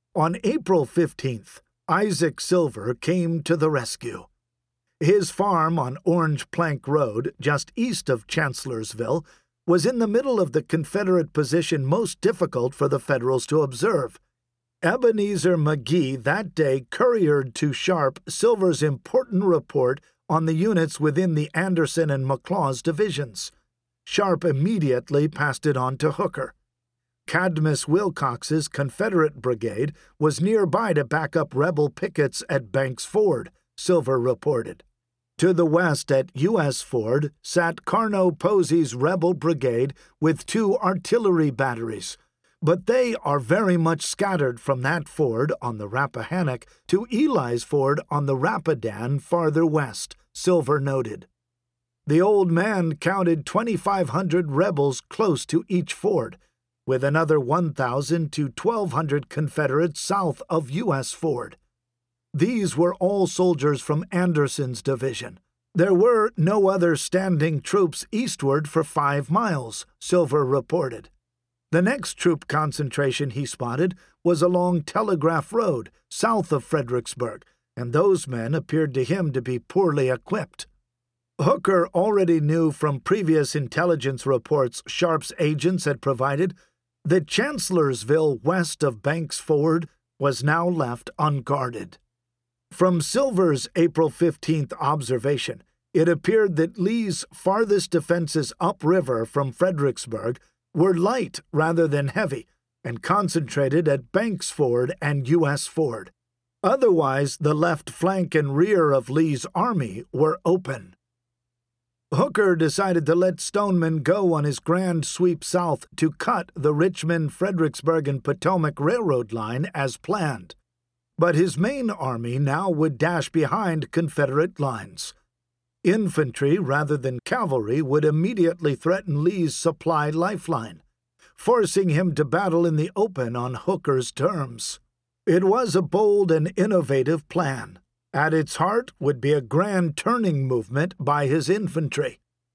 On April 15th, Isaac Silver came to the rescue. His farm on Orange Plank Road, just east of Chancellorsville, was in the middle of the Confederate position most difficult for the Federals to observe. Ebenezer McGee that day couriered to Sharp Silver's important report on the units within the Anderson and McLaws divisions. Sharp immediately passed it on to Hooker. Cadmus Wilcox's Confederate brigade was nearby to back up rebel pickets at Banks Ford, Silver reported. To the west at U.S. Ford sat Carno Posey's rebel brigade with 2 artillery batteries, but they are very much scattered from that ford on the Rappahannock to Ely's Ford on the Rapidan farther west, Silver noted. The old man counted 2,500 rebels close to each ford, with another 1,000 to 1,200 Confederates south of U.S. Ford. These were all soldiers from Anderson's division. There were no other standing troops eastward for 5 miles, Silver reported. The next troop concentration he spotted was along Telegraph Road, south of Fredericksburg, and those men appeared to him to be poorly equipped. Hooker already knew from previous intelligence reports Sharp's agents had provided that Chancellorsville west of Banks Ford was now left unguarded. From Silver's April 15th observation, it appeared that Lee's farthest defenses upriver from Fredericksburg were light rather than heavy and concentrated at Banks Ford and U.S. Ford. Otherwise, the left flank and rear of Lee's army were open. Hooker decided to let Stoneman go on his grand sweep south to cut the Richmond, Fredericksburg, and Potomac Railroad line as planned. But his main army now would dash behind Confederate lines. Infantry rather than cavalry would immediately threaten Lee's supply lifeline, forcing him to battle in the open on Hooker's terms. It was a bold and innovative plan. At its heart would be a grand turning movement by his infantry.